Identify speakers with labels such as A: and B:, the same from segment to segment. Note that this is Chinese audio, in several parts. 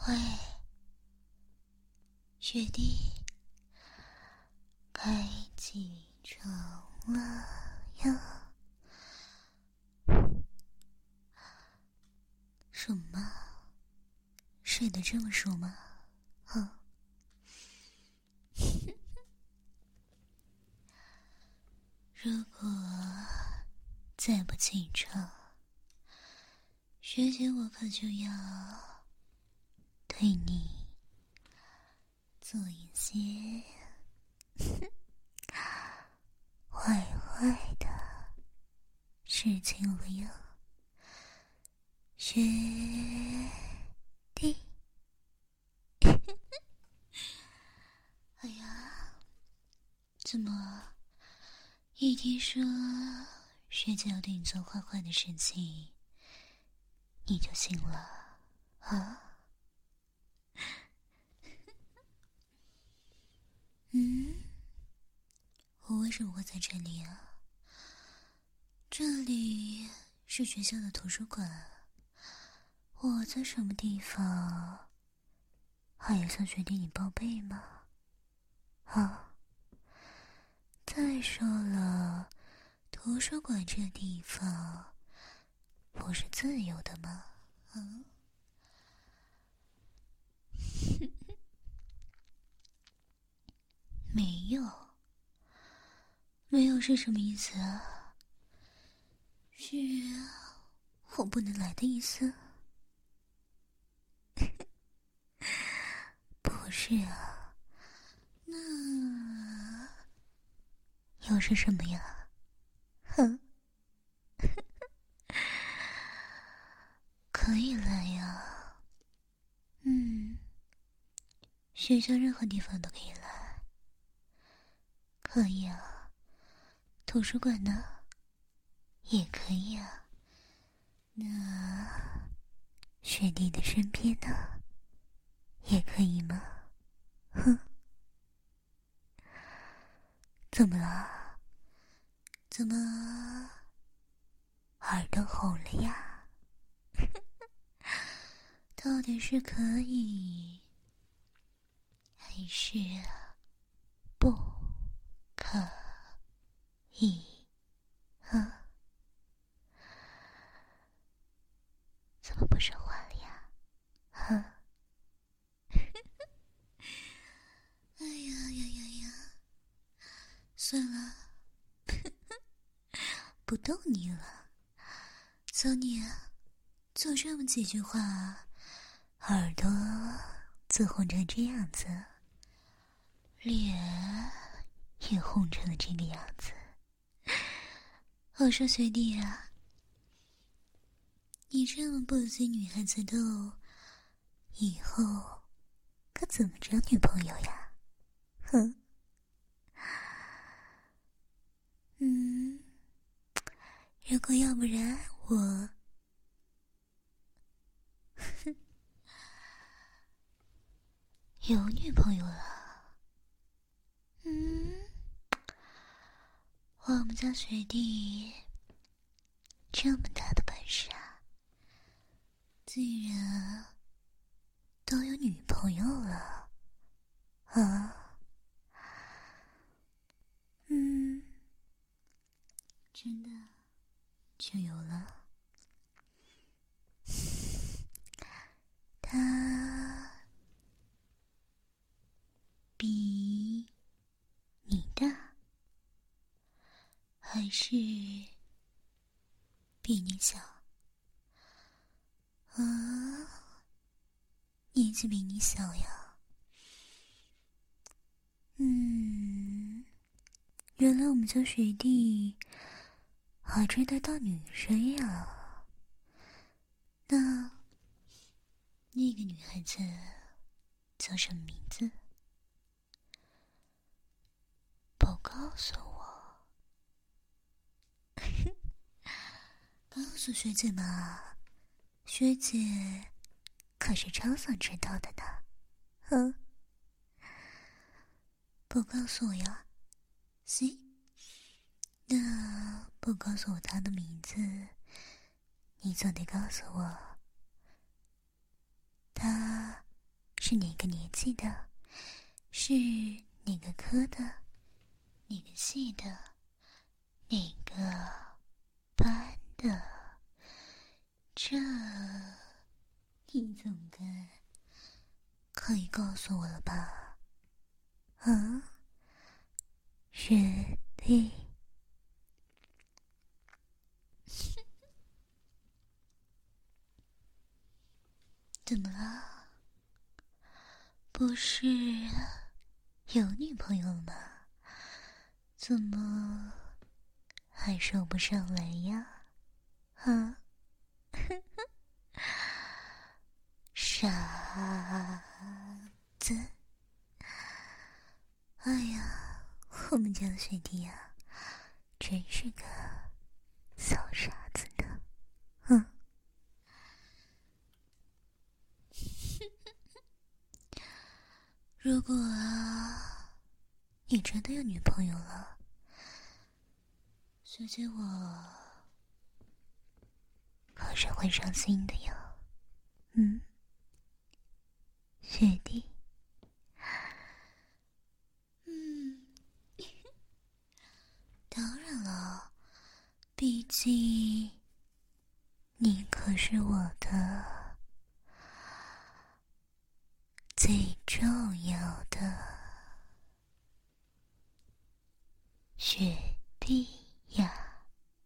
A: 喂，学弟，该起床了呀？什么？睡得这么熟吗？啊？如果再不起床，学姐我可就要对你做一些坏坏的事情了哟，学弟。哎呀，怎么一听说学姐要对你做坏坏的事情，你就信了啊？我为什么会在这里啊？这里是学校的图书馆，我在什么地方还要向学弟你报备吗？啊？再说了，图书馆这地方不是自由的吗？嗯？没有，没有是什么意思啊？是我不能来的意思？不是啊，那又是什么呀？哼，可以来呀。学校任何地方都可以来。可以啊。图书馆呢？也可以啊。那学弟的身边呢？也可以吗？哼，怎么了？怎么耳朵红了呀？到底是可以还是不可以啊？怎么不说话了呀？啊？哎呀呀呀呀！算了，不逗你了。瞧你就这么几句话，耳朵就红成这样子，脸也红成了这个样子。我说学弟啊，你这么不经女孩子斗，以后可怎么找女朋友呀？哼。如果要不然我有女朋友了。我们家学弟这么大的本事啊，竟然都有女朋友了啊？真的就有了。他比你大，还是比你小？啊？年纪比你小呀？原来我们家学弟还追得到女生呀？那个女孩子叫什么名字？不告诉我。告诉学姐嘛，学姐可是超想知道的呢。不告诉我呀？行，那不告诉我她的名字，你总得告诉我她是哪个年纪的，是哪个科的，哪个系的，哪个班的，这你总该可以告诉我了吧？啊，学弟。怎么了？不是有女朋友了吗？怎么还说不上来呀？啊？傻子！哎呀，我们家的学弟呀，真是个小傻子呢。嗯。如果你真的有女朋友了，学姐我可是会伤心的哟。嗯，学弟。当然了，毕竟你可是我的最重要的学弟呀。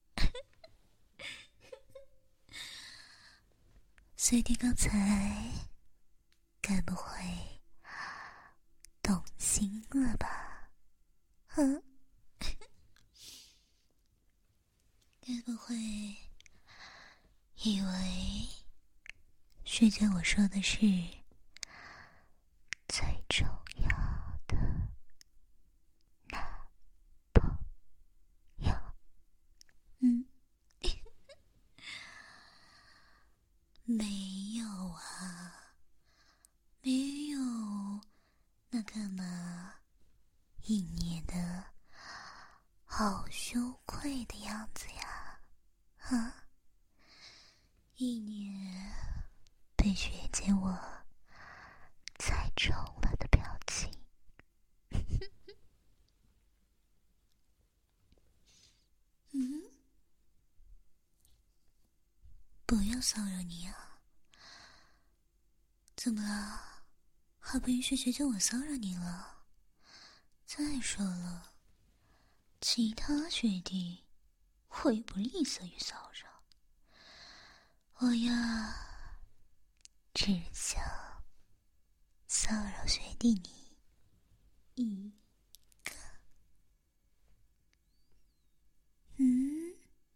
A: 学弟刚才该不会动心了吧？嗯，该不会以为学姐我说的是最重要的男朋友？嗯。没有啊，没有，那干嘛一脸的好羞愧的样子呀？啊，一脸被学姐我猜中了的表情。嗯，不要骚扰你啊！怎么了？还不允许学姐我骚扰你了？再说了，其他学弟我也不吝啬于骚扰，我呀只想骚扰学弟你一个。嗯，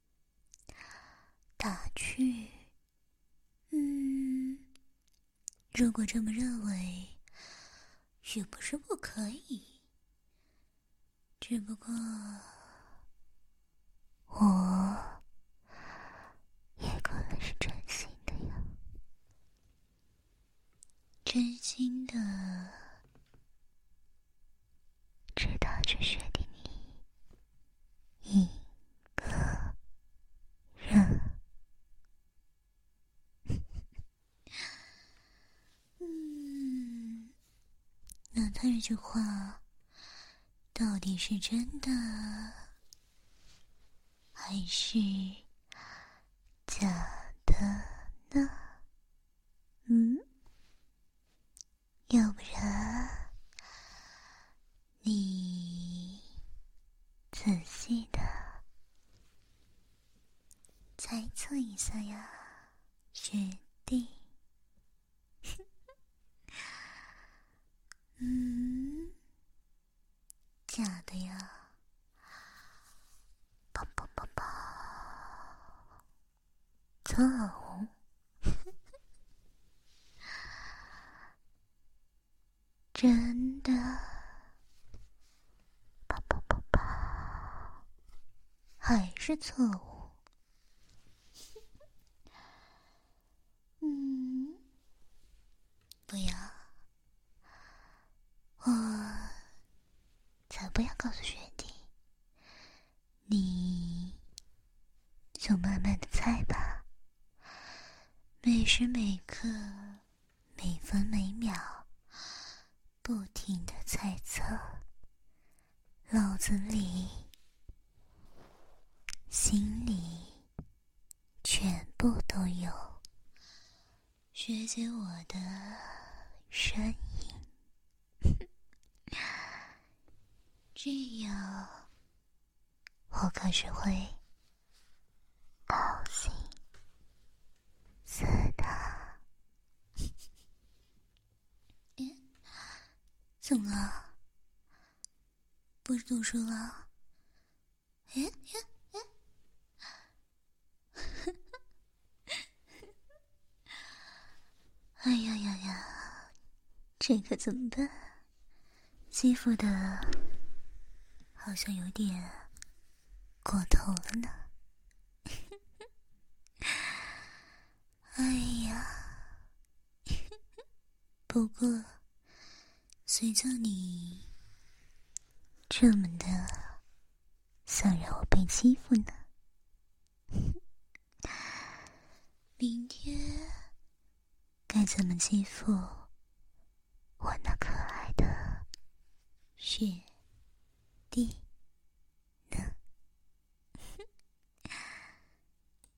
A: 打趣。如果这么认为也不是不可以，只不过我也可能是真心的呀，真心的只打着学弟你一个人。那他这句话到底是真的还是假的呢？要不然你仔细的猜测一下呀，学弟。假的呀。砰砰砰砰，错误。真的。砰砰砰砰，还是错误。不要，我才不要告诉学弟，你就慢慢的猜吧，每时每刻每分每秒不停地猜测，脑子里、心里全部都有学姐我的身影。这样我可是会高兴死的。怎么了？不是读书了？哎呀呀呀，这可怎么办？欺负的好像有点过头了呢。哎呀，不过谁叫你这么的想让我被欺负呢？明天该怎么欺负我那可爱的雪弟？